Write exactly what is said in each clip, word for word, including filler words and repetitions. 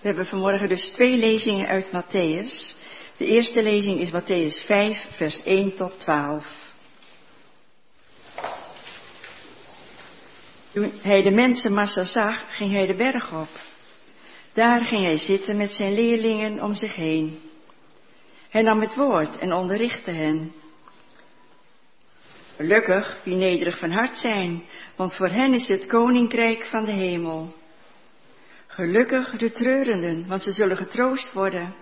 hebben vanmorgen dus twee lezingen uit Matthäus. De eerste lezing is Matthäus vijf, vers één tot twaalf. Toen hij de mensenmassa zag, ging hij de berg op. Daar ging hij zitten met zijn leerlingen om zich heen. Hij nam het woord en onderrichtte hen. Gelukkig wie nederig van hart zijn, want voor hen is het koninkrijk van de hemel. Gelukkig de treurenden, want ze zullen getroost worden.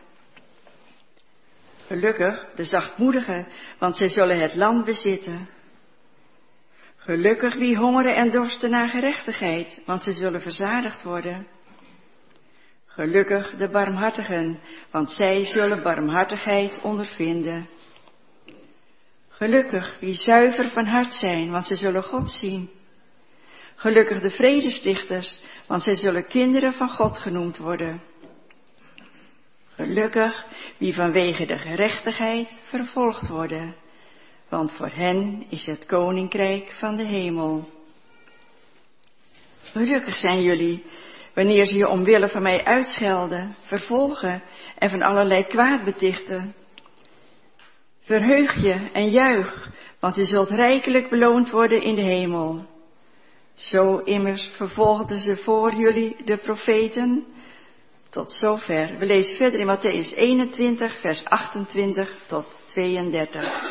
Gelukkig de zachtmoedigen, want zij zullen het land bezitten. Gelukkig wie hongeren en dorsten naar gerechtigheid, want ze zullen verzadigd worden. Gelukkig de barmhartigen, want zij zullen barmhartigheid ondervinden. Gelukkig wie zuiver van hart zijn, want ze zullen God zien. Gelukkig de vredestichters, want zij zullen kinderen van God genoemd worden. Gelukkig wie vanwege de gerechtigheid vervolgd worden, want voor hen is het koninkrijk van de hemel. Gelukkig zijn jullie, wanneer ze je omwille van mij uitschelden, vervolgen en van allerlei kwaad betichten. Verheug je en juich, want je zult rijkelijk beloond worden in de hemel. Zo immers vervolgden ze voor jullie de profeten. Tot zover. We lezen verder in Matthäus eenentwintig, vers achtentwintig tot tweeëndertig.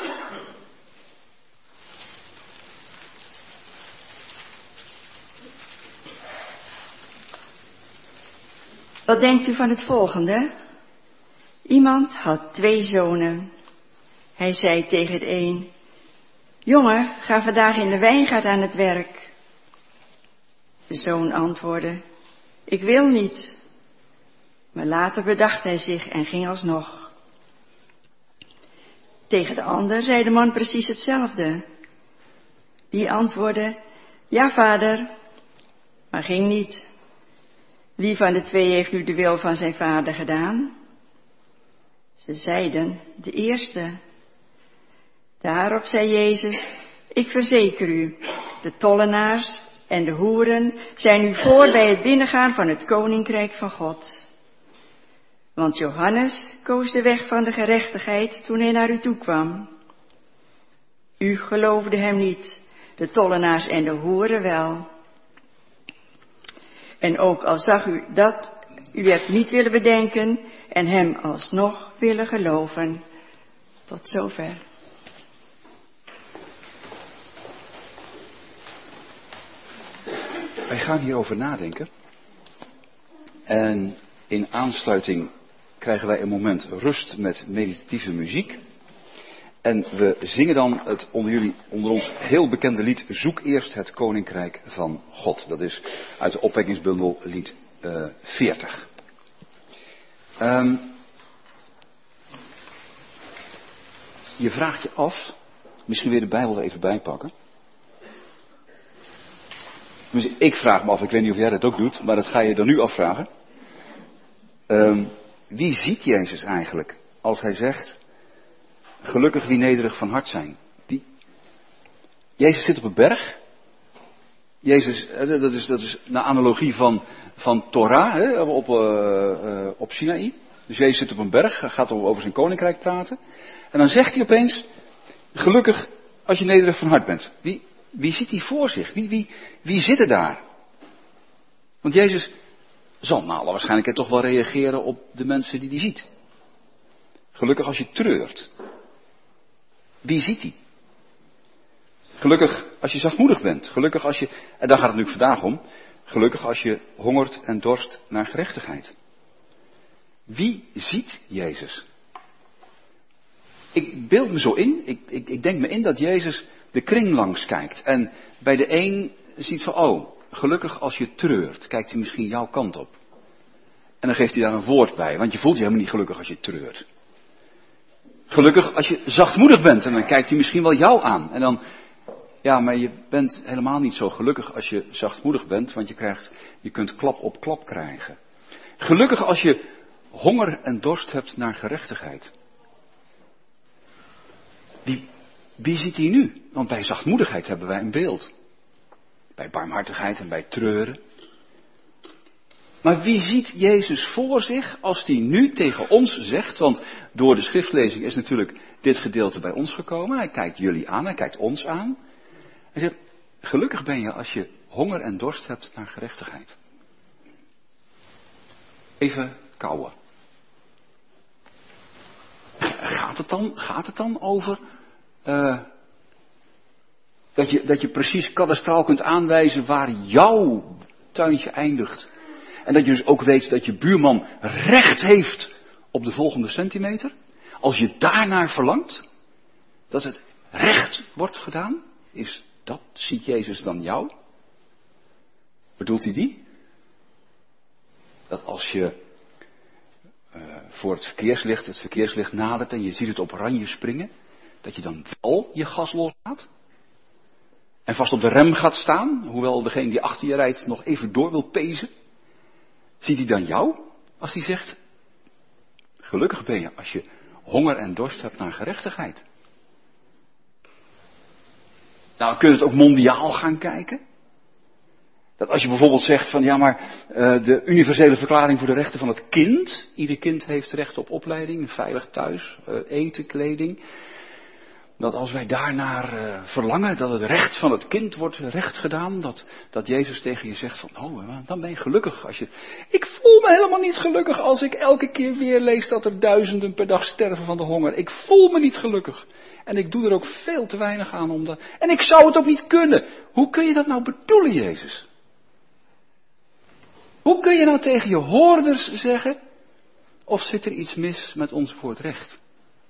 Wat denkt u van het volgende? Iemand had twee zonen. Hij zei tegen de een: jongen, ga vandaag in de wijngaard aan het werk. De zoon antwoordde: ik wil niet. Maar later bedacht hij zich en ging alsnog. Tegen de ander zei de man precies hetzelfde. Die antwoordde: ja, vader, maar ging niet. Wie van de twee heeft nu de wil van zijn vader gedaan? Ze zeiden: de eerste. Daarop zei Jezus: ik verzeker u, de tollenaars en de hoeren zijn u voor bij het binnengaan van het koninkrijk van God. Want Johannes koos de weg van de gerechtigheid toen hij naar u toe kwam. U geloofde hem niet, de tollenaars en de hoeren wel. En ook al zag u dat, u hebt niet willen bedenken en hem alsnog willen geloven. Tot zover. Wij gaan hierover nadenken. En in aansluiting krijgen wij een moment rust met meditatieve muziek. En we zingen dan het onder jullie, onder ons heel bekende lied Zoek eerst het koninkrijk van God. Dat is uit de opwekkingsbundel lied uh, veertig. Um, je vraagt je af, misschien weer de Bijbel er even bijpakken. Ik vraag me af, ik weet niet of jij dat ook doet, maar dat ga je dan nu afvragen. Um, wie ziet Jezus eigenlijk als hij zegt: gelukkig wie nederig van hart zijn? Wie? Jezus zit op een berg. Jezus, dat is, dat is naar analogie van, van Torah, hè, op, uh, uh, op Sinaï. Dus Jezus zit op een berg, gaat over zijn koninkrijk praten. En dan zegt hij opeens: gelukkig als je nederig van hart bent. Wie, wie ziet hij voor zich? Wie, wie, wie zit er daar? Want Jezus zal naar alle waarschijnlijkheid toch wel reageren op de mensen die hij ziet. Gelukkig als je treurt. Wie ziet hij? Gelukkig als je zachtmoedig bent. Gelukkig als je, en daar gaat het nu vandaag om. Gelukkig als je hongert en dorst naar gerechtigheid. Wie ziet Jezus? Ik beeld me zo in, ik, ik, ik denk me in dat Jezus de kring langs kijkt. En bij de een ziet van, oh, gelukkig als je treurt, kijkt hij misschien jouw kant op. En dan geeft hij daar een woord bij, want je voelt je helemaal niet gelukkig als je treurt. Gelukkig als je zachtmoedig bent, en dan kijkt hij misschien wel jou aan. En dan, ja, maar je bent helemaal niet zo gelukkig als je zachtmoedig bent, want je krijgt, je kunt klap op klap krijgen. Gelukkig als je honger en dorst hebt naar gerechtigheid. Wie, wie ziet hij nu? Want bij zachtmoedigheid hebben wij een beeld. Bij barmhartigheid en bij treuren. Maar wie ziet Jezus voor zich als hij nu tegen ons zegt, want door de schriftlezing is natuurlijk dit gedeelte bij ons gekomen. Hij kijkt jullie aan, hij kijkt ons aan. Hij zegt, gelukkig ben je als je honger en dorst hebt naar gerechtigheid. Even kauwen. Gaat het dan, gaat het dan over uh, dat, je, dat je precies kadastraal kunt aanwijzen waar jouw tuintje eindigt? En dat je dus ook weet dat je buurman recht heeft op de volgende centimeter? Als je daarnaar verlangt, dat het recht wordt gedaan, is dat, ziet Jezus dan jou? Bedoelt hij die? Dat als je uh, voor het verkeerslicht, het verkeerslicht nadert en je ziet het op oranje springen, dat je dan wel je gas loslaat? En vast op de rem gaat staan, hoewel degene die achter je rijdt nog even door wil pezen? Ziet hij dan jou? Als hij zegt, gelukkig ben je als je honger en dorst hebt naar gerechtigheid. Nou, we kunnen het ook mondiaal gaan kijken. Dat als je bijvoorbeeld zegt van, ja maar, uh, de universele verklaring voor de rechten van het kind. Ieder kind heeft recht op opleiding, een veilig thuis, uh, eten, kleding. Dat als wij daarnaar uh, verlangen, dat het recht van het kind wordt recht gedaan. Dat, dat Jezus tegen je zegt van, oh, dan ben je gelukkig. Als je, ik voel me helemaal niet gelukkig als ik elke keer weer lees dat er duizenden per dag sterven van de honger. Ik voel me niet gelukkig. En ik doe er ook veel te weinig aan om dat. En ik zou het ook niet kunnen. Hoe kun je dat nou bedoelen, Jezus? Hoe kun je nou tegen je hoorders zeggen, of zit er iets mis met ons voor het recht?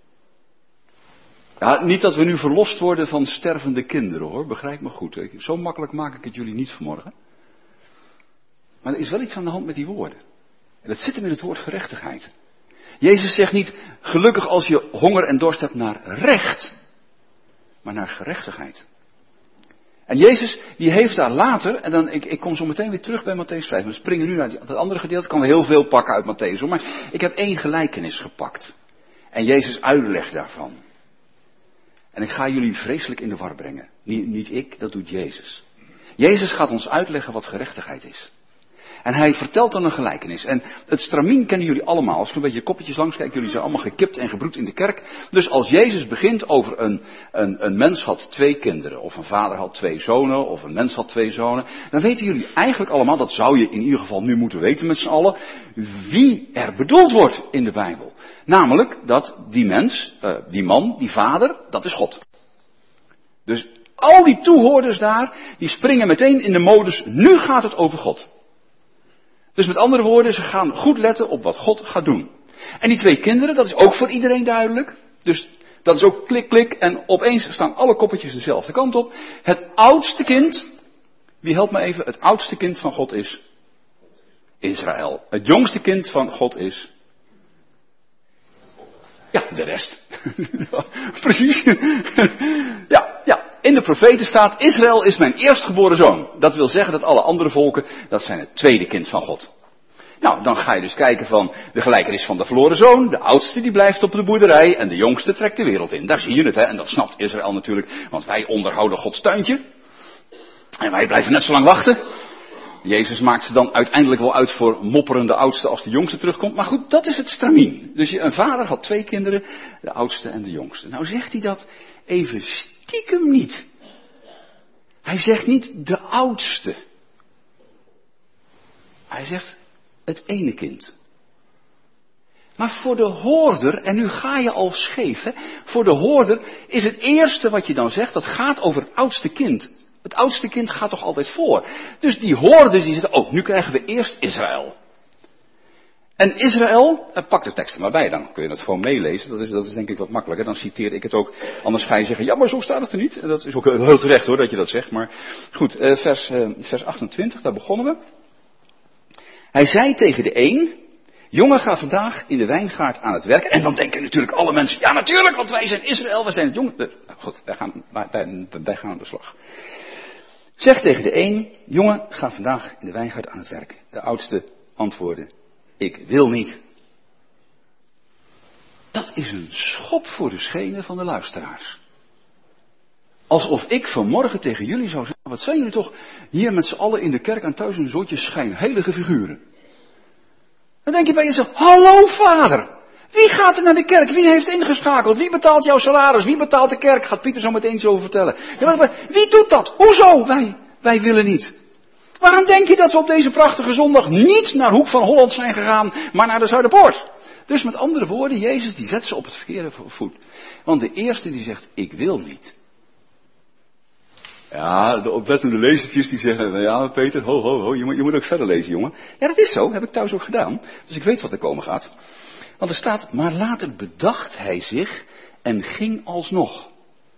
Ja, niet dat we nu verlost worden van stervende kinderen hoor, begrijp me goed. Zo makkelijk maak ik het jullie niet vanmorgen. Maar er is wel iets aan de hand met die woorden. En dat zit hem in het woord gerechtigheid. Jezus zegt niet, gelukkig als je honger en dorst hebt naar recht, maar naar gerechtigheid. En Jezus, die heeft daar later, en dan, ik, ik kom zo meteen weer terug bij Mattheüs vijf, we springen nu naar het andere gedeelte, ik kan heel veel pakken uit Mattheüs hoor, maar ik heb één gelijkenis gepakt. En Jezus uitleg daarvan. En ik ga jullie vreselijk in de war brengen. Niet, niet ik, dat doet Jezus. Jezus gaat ons uitleggen wat gerechtigheid is. En hij vertelt dan een gelijkenis. En het stramien kennen jullie allemaal. Als ik een beetje koppetjes langs kijk, jullie zijn allemaal gekipt en gebroed in de kerk. Dus als Jezus begint over een, een, een mens had twee kinderen. Of een vader had twee zonen. Of een mens had twee zonen. Dan weten jullie eigenlijk allemaal, dat zou je in ieder geval nu moeten weten met z'n allen. Wie er bedoeld wordt in de Bijbel. Namelijk dat die mens, uh, die man, die vader, dat is God. Dus al die toehoorders daar, die springen meteen in de modus, nu gaat het over God. Dus met andere woorden, ze gaan goed letten op wat God gaat doen. En die twee kinderen, dat is ook voor iedereen duidelijk. Dus dat is ook klik, klik en opeens staan alle koppetjes dezelfde kant op. Het oudste kind, wie helpt me even, het oudste kind van God is Israël. Het jongste kind van God is, ja, de rest. Precies. ja, ja. In de profeten staat, Israël is mijn eerstgeboren zoon. Dat wil zeggen dat alle andere volken, dat zijn het tweede kind van God. Nou, dan ga je dus kijken van de gelijkenis van de verloren zoon. De oudste die blijft op de boerderij en de jongste trekt de wereld in. Daar zie je het, hè. En dat snapt Israël natuurlijk, want wij onderhouden Gods tuintje. En wij blijven net zo lang wachten. Jezus maakt ze dan uiteindelijk wel uit voor mopperende oudste als de jongste terugkomt. Maar goed, dat is het stramien. Dus een vader had twee kinderen, de oudste en de jongste. Nou zegt hij dat even stiekem niet. Hij zegt niet de oudste. Hij zegt het ene kind. Maar voor de hoorder, en nu ga je al scheef, hè, voor de hoorder is het eerste wat je dan zegt, dat gaat over het oudste kind. Het oudste kind gaat toch altijd voor. Dus die hoorders die zeggen, oh, nu krijgen we eerst Israël. En Israël, pak de tekst er maar bij, dan kun je dat gewoon meelezen. Dat is, dat is denk ik wat makkelijker, dan citeer ik het ook. Anders ga je zeggen, ja maar zo staat het er niet. En dat is ook heel terecht hoor, dat je dat zegt. Maar goed, vers, vers achtentwintig, daar begonnen we. Hij zei tegen de een, jongen ga vandaag in de wijngaard aan het werk. En dan denken natuurlijk alle mensen, ja natuurlijk, want wij zijn Israël, wij zijn het jongen. Nou goed, wij gaan, wij, wij gaan aan de slag. Zeg tegen de een, jongen, ga vandaag in de wijngaard aan het werk. De oudste antwoordde, ik wil niet. Dat is een schop voor de schenen van de luisteraars. Alsof ik vanmorgen tegen jullie zou zeggen, wat zijn jullie toch hier met z'n allen in de kerk aan thuis een soortje schijnheilige figuren. Dan denk je bij jezelf, hallo vader. Wie gaat er naar de kerk? Wie heeft ingeschakeld? Wie betaalt jouw salaris? Wie betaalt de kerk? Gaat Pieter zo meteen zo vertellen. Ja, maar wie doet dat? Hoezo? Wij, wij willen niet. Waarom denk je dat we op deze prachtige zondag niet naar Hoek van Holland zijn gegaan, maar naar de Zuiderpoort? Dus met andere woorden, Jezus die zet ze op het verkeerde voet. Want de eerste die zegt, ik wil niet. Ja, de oplettende lezertjes die zeggen, nou ja Peter, ho ho ho, je moet, je moet ook verder lezen jongen. Ja, dat is zo, heb ik thuis ook gedaan. Dus ik weet wat er komen gaat. Want er staat, maar later bedacht hij zich en ging alsnog.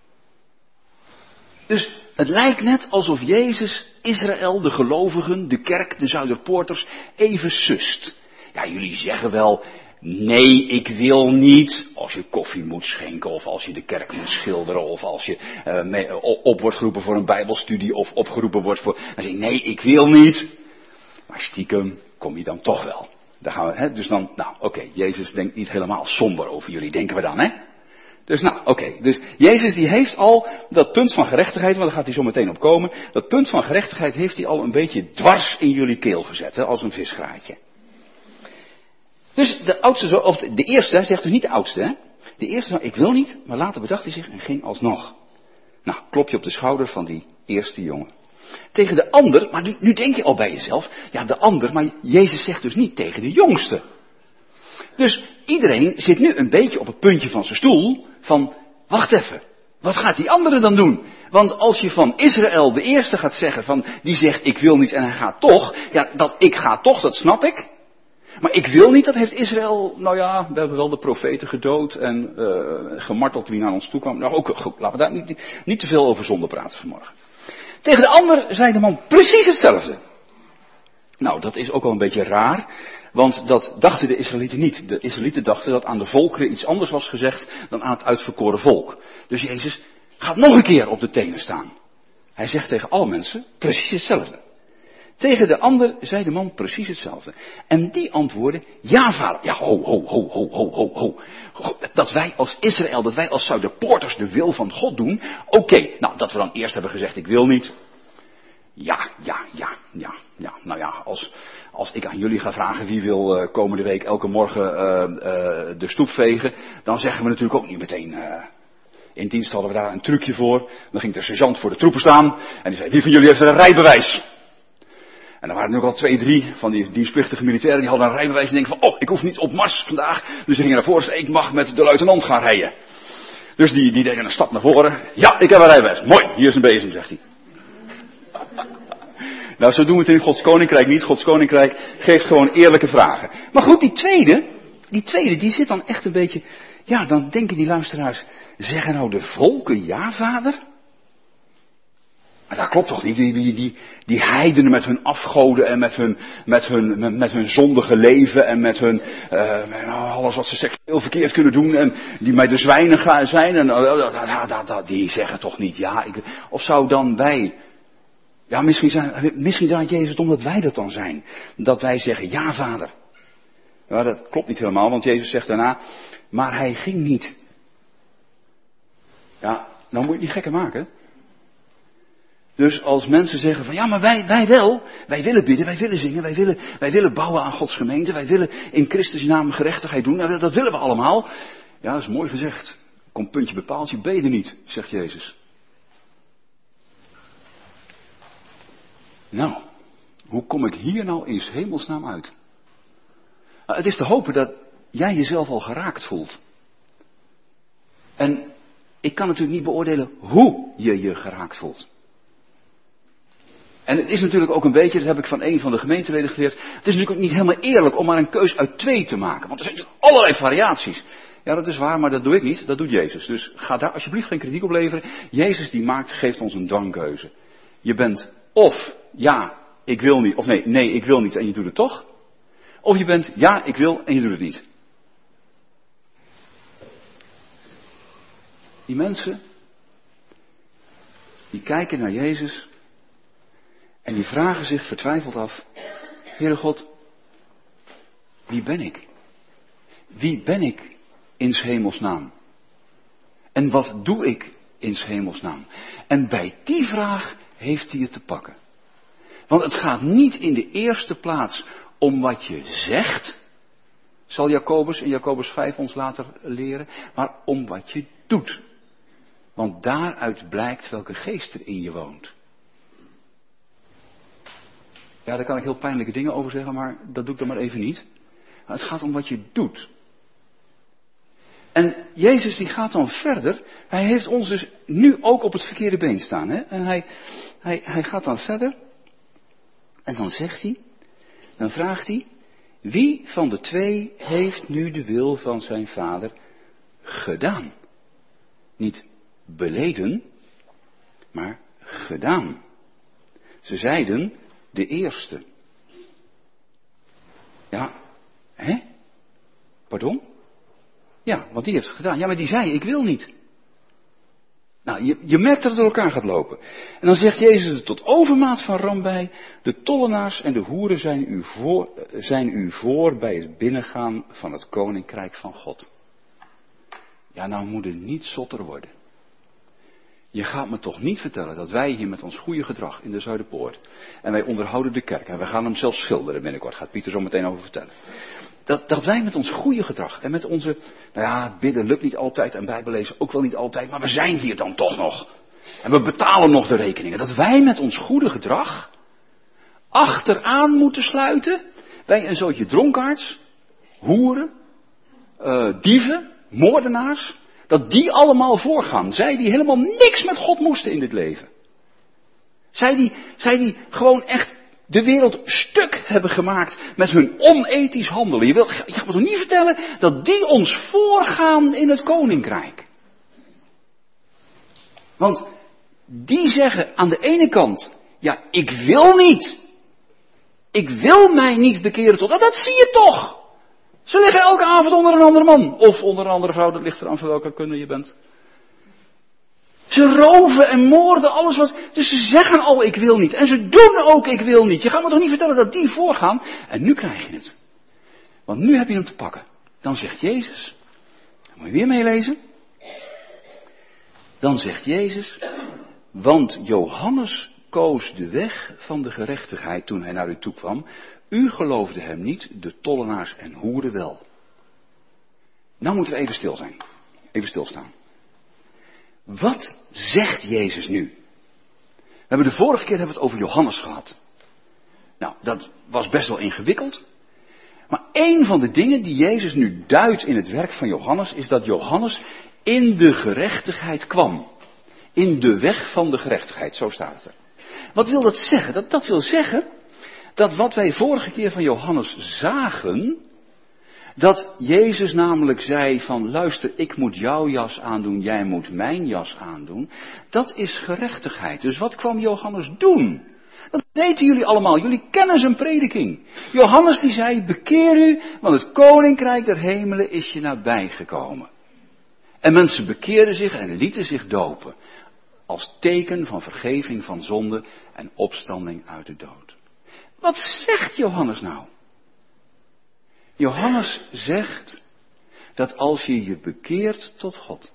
Dus het lijkt net alsof Jezus Israël, de gelovigen, de kerk, de Zuiderpoorters, even sust. Ja, jullie zeggen wel, nee, ik wil niet. Als je koffie moet schenken, of als je de kerk moet schilderen, of als je uh, mee, op wordt geroepen voor een bijbelstudie, of opgeroepen wordt voor... Dan zeg ik, nee, ik wil niet. Maar stiekem kom je dan toch wel. Daar gaan we, hè? Dus dan, nou oké, okay, Jezus denkt niet helemaal somber over jullie, denken we dan, hè? Dus nou, oké, okay, dus Jezus die heeft al dat punt van gerechtigheid, want daar gaat hij zo meteen op komen, dat punt van gerechtigheid heeft hij al een beetje dwars in jullie keel gezet, hè, als een visgraatje. Dus de oudste, of de eerste, hij zegt dus niet de oudste, hè? De eerste, ik wil niet, maar later bedacht hij zich en ging alsnog. Nou, klop je op de schouder van die eerste jongen. Tegen de ander, maar nu, nu denk je al bij jezelf, ja de ander, maar Jezus zegt dus niet tegen de jongste. Dus iedereen zit nu een beetje op het puntje van zijn stoel, van, wacht even, wat gaat die andere dan doen? Want als je van Israël de eerste gaat zeggen, van, die zegt ik wil niet en hij gaat toch, ja dat ik ga toch, dat snap ik. Maar ik wil niet, dat heeft Israël, nou ja, we hebben wel de profeten gedood en uh, gemarteld wie naar ons toe kwam. Nou ook, goed, laten we daar niet, niet te veel over zonde praten vanmorgen. Tegen de ander zei de man precies hetzelfde. Nou, dat is ook wel een beetje raar, want dat dachten de Israëlieten niet. De Israëlieten dachten dat aan de volkeren iets anders was gezegd dan aan het uitverkoren volk. Dus Jezus gaat nog een keer op de tenen staan. Hij zegt tegen alle mensen precies hetzelfde. Tegen de ander zei de man precies hetzelfde. En die antwoordde, ja vader, ja ho, ho, ho, ho, ho, ho, ho. Dat wij als Israël, dat wij als Zuiderpoorters de wil van God doen. Oké, okay, nou dat we dan eerst hebben gezegd, ik wil niet. Ja, ja, ja, ja, ja. Nou ja, als, als ik aan jullie ga vragen wie wil uh, komende week elke morgen uh, uh, de stoep vegen, dan zeggen we natuurlijk ook niet meteen... Uh, in dienst hadden we daar een trucje voor. Dan ging de sergeant voor de troepen staan en die zei, wie van jullie heeft er een rijbewijs? En dan waren er ook al twee, drie van die dienstplichtige militairen, die hadden een rijbewijs en denken van, oh, ik hoef niet op mars vandaag. Dus ze gingen naar voren en zeiden, ik mag met de luitenant gaan rijden. Dus die, die deden een stap naar voren. Ja, ik heb een rijbewijs. Mooi, hier is een bezem, zegt hij. Nou, zo doen we het in Gods Koninkrijk niet. Gods Koninkrijk geeft gewoon eerlijke vragen. Maar goed, die tweede, die tweede, die zit dan echt een beetje, ja, dan denken die luisteraars, zeggen nou de volken ja, vader? Maar dat klopt toch niet, die, die, die, die heidenen met hun afgoden en met hun, met hun, met, met hun zondige leven en met hun, uh, alles wat ze seksueel verkeerd kunnen doen en die met de zwijnen gaan zijn en uh, die zeggen toch niet ja. Ik, of zou dan wij, ja misschien, zijn, misschien draait Jezus het om dat wij dat dan zijn. Dat wij zeggen ja vader. Ja, dat klopt niet helemaal, want Jezus zegt daarna, maar hij ging niet. Ja, nou moet je het niet gekker maken. Dus als mensen zeggen van ja, maar wij, wij wel, wij willen bidden, wij willen zingen, wij willen, wij willen bouwen aan Gods gemeente, wij willen in Christus naam gerechtigheid doen, nou, dat willen we allemaal. Ja, dat is mooi gezegd. Kom puntje bepaald, je beden niet, zegt Jezus. Nou, hoe kom ik hier nou in 's hemelsnaam uit? Nou, het is te hopen dat jij jezelf al geraakt voelt. En ik kan natuurlijk niet beoordelen hoe je je geraakt voelt. En het is natuurlijk ook een beetje, dat heb ik van een van de gemeenteleden geleerd, het is natuurlijk ook niet helemaal eerlijk om maar een keus uit twee te maken. Want er zijn allerlei variaties. Ja, dat is waar, maar dat doe ik niet, dat doet Jezus. Dus ga daar alsjeblieft geen kritiek op leveren. Jezus die maakt, geeft ons een dwangkeuze. Je bent of ja, ik wil niet, of nee, nee, ik wil niet en je doet het toch. Of je bent ja, ik wil en je doet het niet. Die mensen, die kijken naar Jezus en die vragen zich vertwijfeld af, Heere God, wie ben ik? Wie ben ik in 's hemelsnaam? En wat doe ik in 's hemelsnaam? En bij die vraag heeft hij het te pakken. Want het gaat niet in de eerste plaats om wat je zegt, zal Jacobus in Jacobus vijf ons later leren, maar om wat je doet. Want daaruit blijkt welke geest er in je woont. Ja, daar kan ik heel pijnlijke dingen over zeggen, maar dat doe ik dan maar even niet. Maar het gaat om wat je doet. En Jezus die gaat dan verder. Hij heeft ons dus nu ook op het verkeerde been staan. Hè? En hij, hij, hij gaat dan verder. En dan zegt hij, dan vraagt hij, wie van de twee heeft nu de wil van zijn vader gedaan? Niet beleden, maar gedaan. Ze zeiden de eerste. Ja, hè? Pardon? Ja, want die heeft het gedaan. Ja, maar die zei, ik wil niet. Nou, je, je merkt dat het door elkaar gaat lopen. En dan zegt Jezus er tot overmaat van ramp bij, de tollenaars en de hoeren zijn u, voor, zijn u voor bij het binnengaan van het koninkrijk van God. Ja, nou moet het niet zotter worden. Je gaat me toch niet vertellen dat wij hier met ons goede gedrag in de Zuiderpoort, en wij onderhouden de kerk, en wij gaan hem zelfs schilderen binnenkort, gaat Pieter zo meteen over vertellen. Dat, dat wij met ons goede gedrag en met onze, nou ja, bidden lukt niet altijd en bijbellezen ook wel niet altijd, maar we zijn hier dan toch nog. En we betalen nog de rekeningen. Dat wij met ons goede gedrag achteraan moeten sluiten bij een zootje dronkaards, hoeren, uh, dieven, moordenaars. Dat die allemaal voorgaan. Zij die helemaal niks met God moesten in dit leven. Zij die, zij die gewoon echt de wereld stuk hebben gemaakt met hun onethisch handelen. Je, wilt, je gaat me toch niet vertellen dat die ons voorgaan in het koninkrijk. Want die zeggen aan de ene kant, ja, ik wil niet. Ik wil mij niet bekeren tot, dat, dat zie je toch. Ze liggen elke avond onder een andere man. Of onder een andere vrouw, dat ligt eraan van welke kunde je bent. Ze roven en moorden, alles wat. Dus ze zeggen al, ik wil niet. En ze doen ook, ik wil niet. Je gaat me toch niet vertellen dat die voorgaan. En nu krijg je het. Want nu heb je hem te pakken. Dan zegt Jezus. Moet je weer meelezen? Dan zegt Jezus. Want Johannes koos de weg van de gerechtigheid toen hij naar u toe kwam. U geloofde hem niet, de tollenaars en hoeren wel. Nou moeten we even stil zijn. Even stilstaan. Wat zegt Jezus nu? We hebben de vorige keer hebben we het over Johannes gehad. Nou, dat was best wel ingewikkeld. Maar een van de dingen die Jezus nu duidt in het werk van Johannes, is dat Johannes in de gerechtigheid kwam. In de weg van de gerechtigheid, zo staat het er. Wat wil dat zeggen? Dat, dat wil zeggen dat wat wij vorige keer van Johannes zagen, dat Jezus namelijk zei van, luister, ik moet jouw jas aandoen, jij moet mijn jas aandoen. Dat is gerechtigheid. Dus wat kwam Johannes doen? Dat weten jullie allemaal, jullie kennen zijn prediking. Johannes die zei, bekeer u, want het koninkrijk der hemelen is je nabijgekomen. En mensen bekeerden zich en lieten zich dopen. Als teken van vergeving van zonde en opstanding uit de dood. Wat zegt Johannes nou? Johannes zegt dat als je je bekeert tot God,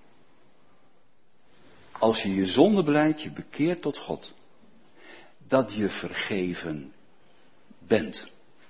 als je je zonde belijdt, je bekeert tot God, dat je vergeven bent.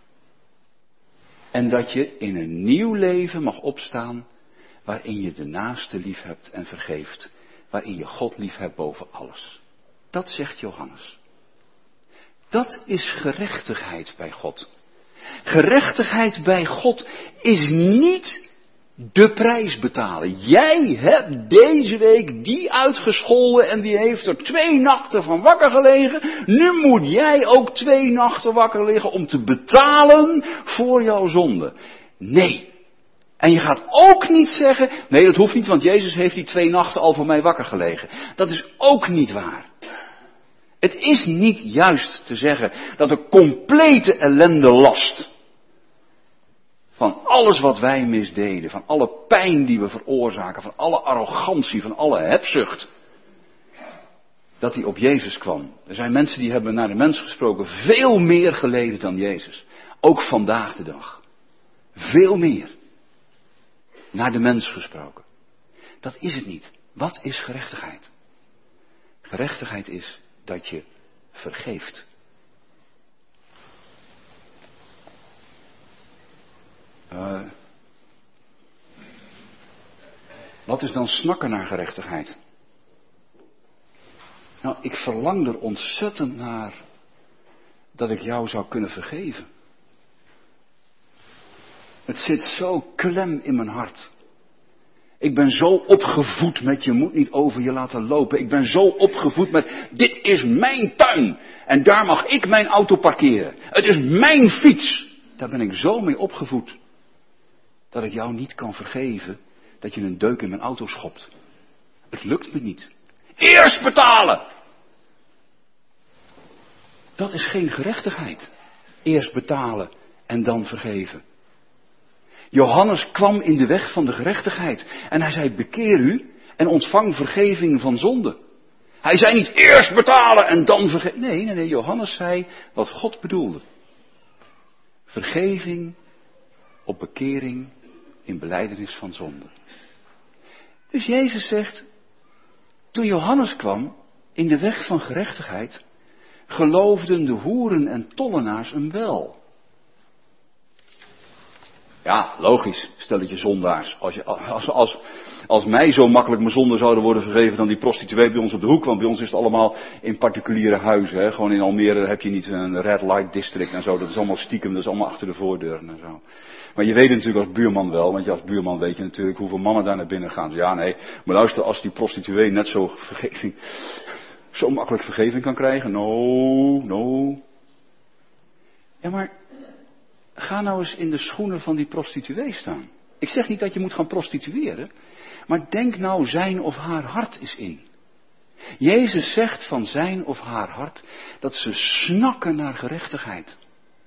En dat je in een nieuw leven mag opstaan, waarin je de naaste lief hebt en vergeeft, waarin je God lief hebt boven alles. Dat zegt Johannes. Dat is gerechtigheid bij God. Gerechtigheid bij God is niet de prijs betalen. Jij hebt deze week die uitgescholden en die heeft er twee nachten van wakker gelegen. Nu moet jij ook twee nachten wakker liggen om te betalen voor jouw zonde. Nee. En je gaat ook niet zeggen, nee dat hoeft niet, want Jezus heeft die twee nachten al voor mij wakker gelegen. Dat is ook niet waar. Het is niet juist te zeggen dat de complete ellende last van alles wat wij misdeden, van alle pijn die we veroorzaken, van alle arrogantie, van alle hebzucht, dat die op Jezus kwam. Er zijn mensen die hebben naar de mens gesproken veel meer geleden dan Jezus. Ook vandaag de dag. Veel meer. Naar de mens gesproken. Dat is het niet. Wat is gerechtigheid? Gerechtigheid is dat je vergeeft. Uh, Wat is dan snakken naar gerechtigheid? Nou, ik verlang er ontzettend naar dat ik jou zou kunnen vergeven. Het zit zo klem in mijn hart. Ik ben zo opgevoed met je moet niet over je laten lopen. Ik ben zo opgevoed met dit is mijn tuin. En daar mag ik mijn auto parkeren. Het is mijn fiets. Daar ben ik zo mee opgevoed. Dat ik jou niet kan vergeven dat je een deuk in mijn auto schopt. Het lukt me niet. Eerst betalen! Dat is geen gerechtigheid. Eerst betalen en dan vergeven. Johannes kwam in de weg van de gerechtigheid. En hij zei, bekeer u en ontvang vergeving van zonde. Hij zei niet, eerst betalen en dan vergeven. Nee, nee, nee, Johannes zei wat God bedoelde. Vergeving op bekering in belijdenis van zonde. Dus Jezus zegt, toen Johannes kwam in de weg van gerechtigheid, geloofden de hoeren en tollenaars hem wel. Ja, logisch, stelletje zondaars. Als, je, als, als, als mij zo makkelijk mijn zonden zouden worden vergeven dan die prostituee bij ons op de hoek. Want bij ons is het allemaal in particuliere huizen. Hè. Gewoon in Almere heb je niet een red light district en zo. Dat is allemaal stiekem, dat is allemaal achter de voordeuren en zo. Maar je weet het natuurlijk als buurman wel. Want je als buurman weet je natuurlijk hoeveel mannen daar naar binnen gaan. Ja, nee, maar luister, als die prostituee net zo vergeving, zo makkelijk vergeving kan krijgen. No, no. Ja, maar ga nou eens in de schoenen van die prostituee staan. Ik zeg niet dat je moet gaan prostitueren. Maar denk nou zijn of haar hart eens in. Jezus zegt van zijn of haar hart dat ze snakken naar gerechtigheid.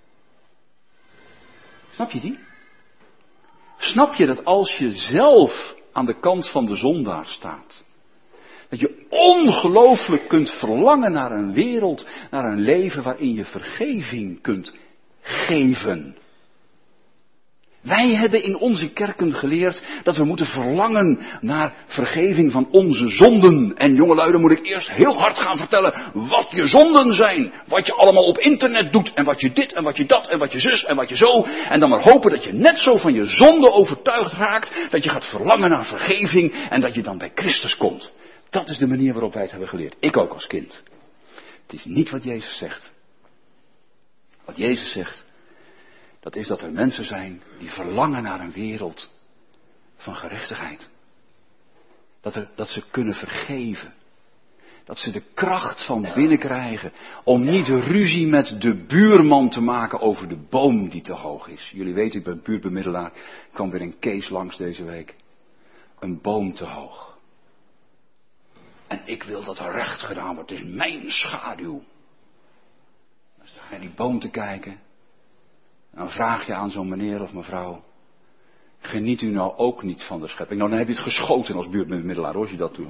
Snap je die? Snap je dat als je zelf aan de kant van de zondaar staat, dat je ongelooflijk kunt verlangen naar een wereld, naar een leven waarin je vergeving kunt geven. Wij hebben in onze kerken geleerd dat we moeten verlangen naar vergeving van onze zonden. En jongelui, dan moet ik eerst heel hard gaan vertellen wat je zonden zijn. Wat je allemaal op internet doet en wat je dit en wat je dat en wat je zus en wat je zo. En dan maar hopen dat je net zo van je zonde overtuigd raakt. Dat je gaat verlangen naar vergeving en dat je dan bij Christus komt. Dat is de manier waarop wij het hebben geleerd. Ik ook als kind. Het is niet wat Jezus zegt. Wat Jezus zegt, dat is dat er mensen zijn die verlangen naar een wereld van gerechtigheid. Dat, er, dat ze kunnen vergeven. Dat ze de kracht van binnen krijgen om niet ruzie met de buurman te maken over de boom die te hoog is. Jullie weten, ik ben buurtbemiddelaar. Ik kwam weer een case langs deze week. Een boom te hoog. En ik wil dat er recht gedaan wordt. Het is mijn schaduw. Dus dan ga je die boom te kijken. Dan vraag je aan zo'n meneer of mevrouw, geniet u nou ook niet van de schepping? Nou, dan heb je het geschoten als buurtbemiddelaar, hoor, als je dat doet.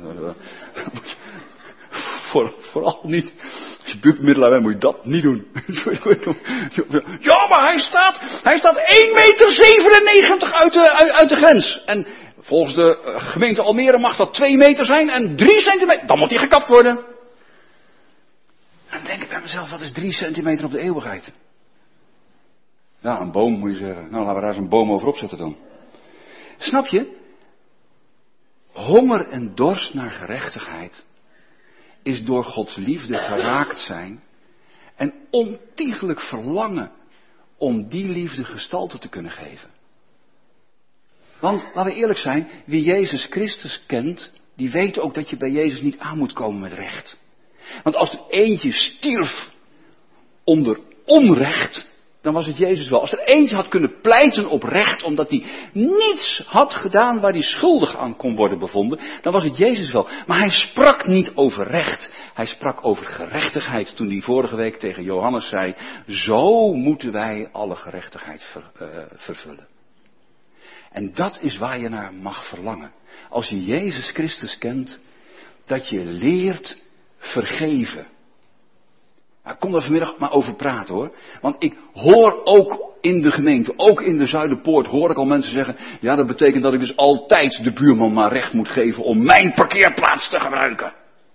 Voor, vooral niet. Als je buurtbemiddelaar bent, moet je dat niet doen. Ja, maar hij staat, hij staat één meter zevenennegentig uit de, uit, uit de grens. En volgens de gemeente Almere mag dat twee meter zijn en drie centimeter. Dan moet hij gekapt worden. Dan denk ik bij mezelf, wat is drie centimeter op de eeuwigheid? Ja, een boom moet je zeggen. Nou, laten we daar eens een boom over opzetten dan. Snap je? Honger en dorst naar gerechtigheid is door Gods liefde geraakt zijn en ontiegelijk verlangen om die liefde gestalte te kunnen geven. Want, laten we eerlijk zijn, wie Jezus Christus kent, die weet ook dat je bij Jezus niet aan moet komen met recht. Want als er eentje stierf onder onrecht, dan was het Jezus wel. Als er eentje had kunnen pleiten op recht, omdat hij niets had gedaan waar hij schuldig aan kon worden bevonden, dan was het Jezus wel. Maar hij sprak niet over recht. Hij sprak over gerechtigheid toen hij vorige week tegen Johannes zei, zo moeten wij alle gerechtigheid ver, uh, vervullen. En dat is waar je naar mag verlangen. Als je Jezus Christus kent, dat je leert vergeven. Nou, kom daar vanmiddag maar over praten, hoor. Want ik hoor ook in de gemeente, ook in de Zuiderpoort, hoor ik al mensen zeggen, ja, dat betekent dat ik dus altijd de buurman maar recht moet geven om mijn parkeerplaats te gebruiken.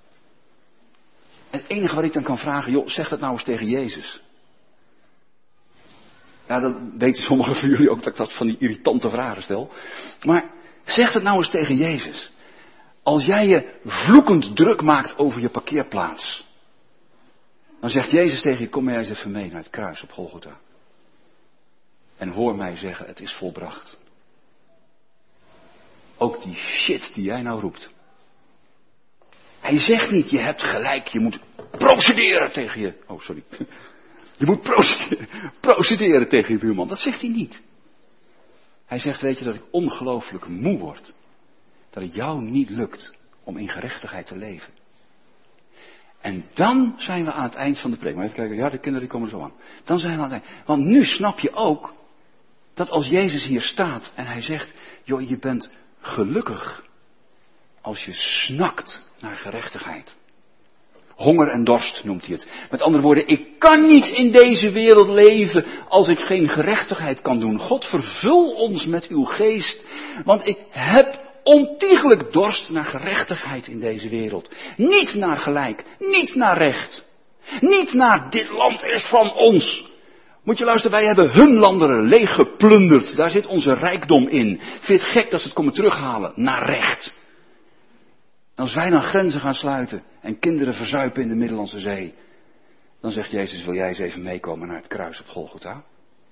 En het enige wat ik dan kan vragen, joh, zeg dat nou eens tegen Jezus. Ja, dat weten sommigen van jullie ook, dat ik dat van die irritante vragen stel. Maar Zeg het nou eens tegen Jezus. Als jij je vloekend druk maakt over je parkeerplaats. Dan zegt Jezus tegen je, kom maar eens even mee naar het kruis op Golgotha. En hoor mij zeggen, het is volbracht. Ook die shit die jij nou roept. Hij zegt niet, je hebt gelijk, je moet procederen tegen je... Oh, sorry. Je moet procederen, procederen tegen je buurman. Dat zegt hij niet. Hij zegt, weet je dat ik ongelooflijk moe word. Dat het jou niet lukt om in gerechtigheid te leven. En dan zijn we aan het eind van de preek. Maar even kijken, ja, de kinderen die komen zo aan. Dan zijn we aan het eind. Want nu snap je ook dat als Jezus hier staat en hij zegt, joh, je bent gelukkig als je snakt naar gerechtigheid. Honger en dorst noemt hij het. Met andere woorden, ik kan niet in deze wereld leven als ik geen gerechtigheid kan doen. God, vervul ons met uw geest, want ik heb ontiegelijk dorst naar gerechtigheid in deze wereld. Niet naar gelijk, niet naar recht. Niet naar dit land is van ons. Moet je luisteren, wij hebben hun landeren leeg geplunderd. Daar zit onze rijkdom in. Vind je het gek dat ze het komen terughalen naar recht? En als wij dan grenzen gaan sluiten en kinderen verzuipen in de Middellandse Zee, dan zegt Jezus, wil jij eens even meekomen naar het kruis op Golgotha?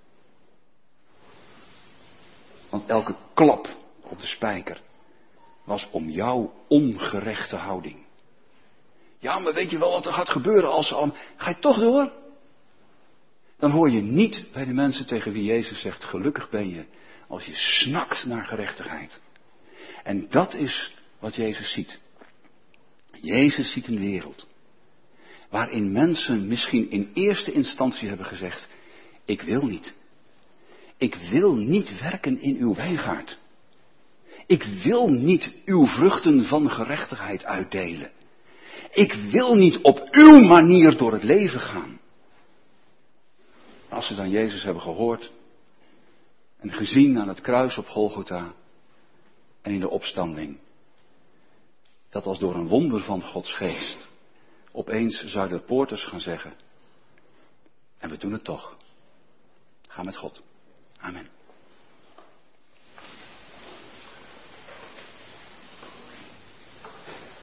Want elke klap op de spijker was om jouw ongerechte houding. Ja, maar weet je wel wat er gaat gebeuren als ze al... Ga je toch door? Dan hoor je niet bij de mensen tegen wie Jezus zegt, gelukkig ben je als je snakt naar gerechtigheid. En dat is wat Jezus ziet. Jezus ziet een wereld waarin mensen misschien in eerste instantie hebben gezegd, ik wil niet. Ik wil niet werken in uw wijngaard. Ik wil niet uw vruchten van gerechtigheid uitdelen. Ik wil niet op uw manier door het leven gaan. Als ze dan Jezus hebben gehoord en gezien aan het kruis op Golgotha en in de opstanding, dat als door een wonder van Gods geest opeens zouden de poorters gaan zeggen, en we doen het toch. Ga met God. Amen.